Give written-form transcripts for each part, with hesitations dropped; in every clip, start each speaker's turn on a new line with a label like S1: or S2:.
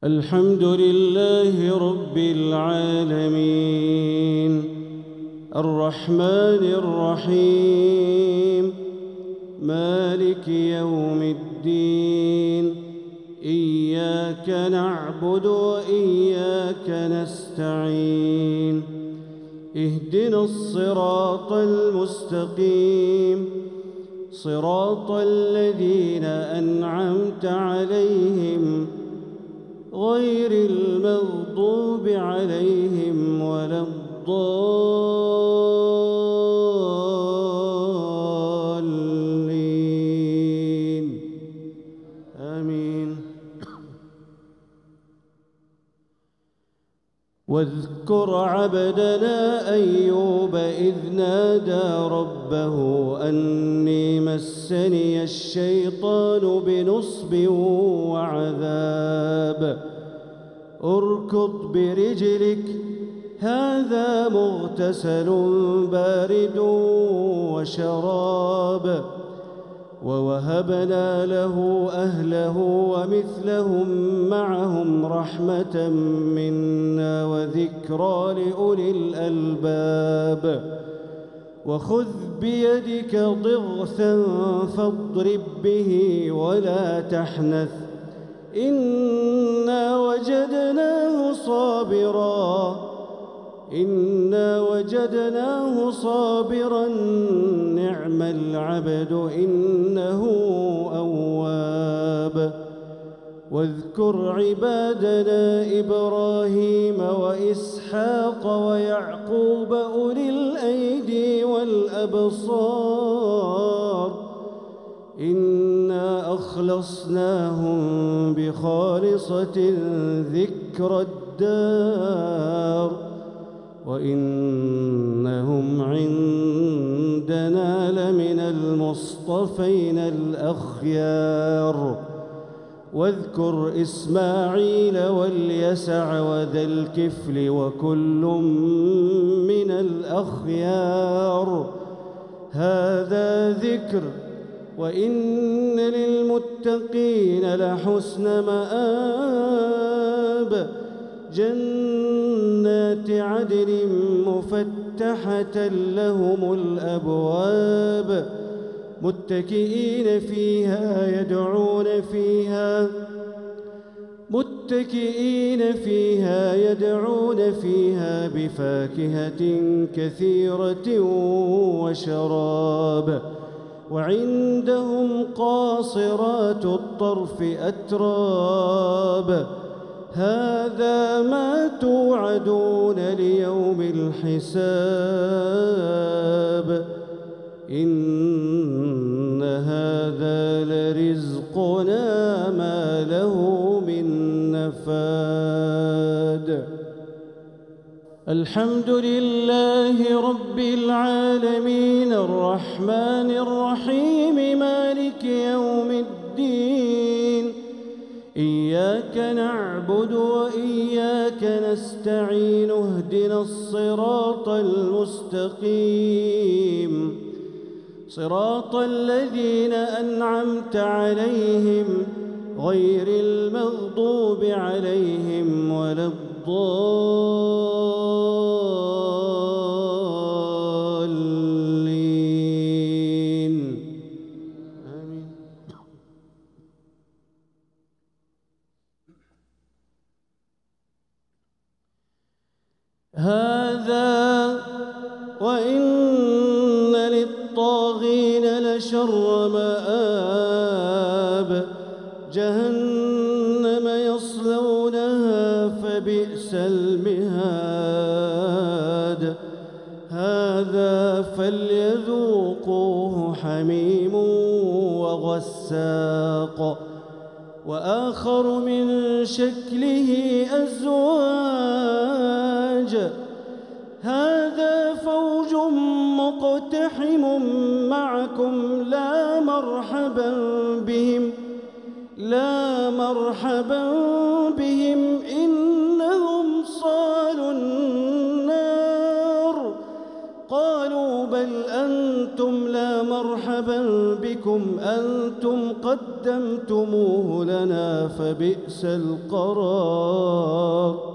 S1: الحمد لله رب العالمين الرحمن الرحيم مالك يوم الدين إياك نعبد وإياك نستعين اهدنا الصراط المستقيم صراط الذين أنعمت عليهم غير المغضوب عليهم ولا الضالين آمين. واذكر عبدنا أيوب إذ نادى ربه أني مسني الشيطان بنصب وعذاب اركض برجلك هذا مغتسل بارد وشراب ووهبنا له أهله ومثلهم معهم رحمة منا وذكرى لأولي الألباب وخذ بيدك ضغثا فاضرب به ولا تحنث إنا وجدناه صابرا نعم العبد إنه أواب. واذكر عبادنا إبراهيم وإسحاق ويعقوب أولي الأيدي والأبصار إنا أخلصناهم بخالصة ذكر الدار وإنهم عندنا لمن المصطفين الأخيار. واذكر إسماعيل واليسع وذا الكفل وكل من الأخيار هذا ذكر وإن للمتقين لحسن مآب جنات عدن مفتحة لهم الأبواب متكئين فيها يدعون فيها بفاكهة كثيرة وشراب وعندهم قاصرات الطرف أتراب هذا ما توعدون ليوم الحساب إن هذا لرزقنا ما له من نفاد. الحمد لله رب العالمين الرحمن الرحيم مالك يوم الدين إياك نعبد وإياك نستعين اهدنا الصراط المستقيم صراط الذين أنعمت عليهم غير المغضوب عليهم ولا الضالين آمين. هذا وإن للطاغين لشر مآب جهنم يصلونها فبئس المهاد هذا فليذوقوه حميم وغساق وآخر من شكله أزواج هذا فوج مقتحم معكم لا مرحبا بهم إنهم صالوا النار قالوا بل أنتم لا مرحبا بكم ربكم أنتم قدمتموه لنا فبئس القرار.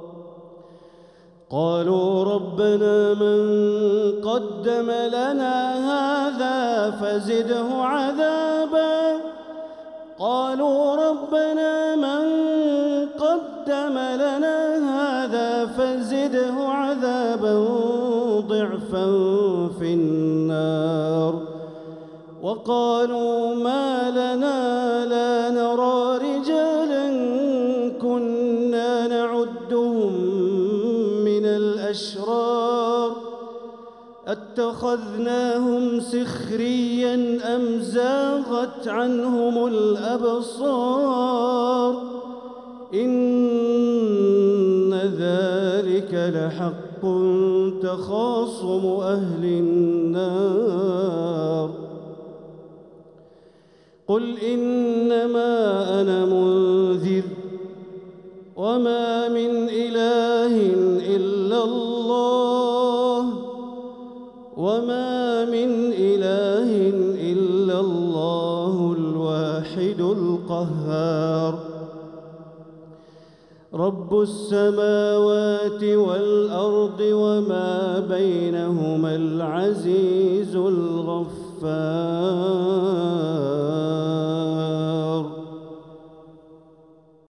S1: قالوا ربنا من قدم لنا هذا فزده عذابا. قالوا ربنا من قدم لنا هذا فزده عذابا ضعفا في النار. وقالوا ما لنا لا نرى رجالا كنا نعدهم من الأشرار اتخذناهم سخريا أم زاغت عنهم الأبصار إن ذلك لحق تخاصم أهل النار. قل إنما أنا منذر وما من إله إلا الله الواحد القهار. رب السماوات والأرض وما بينهما العزيز الغفار.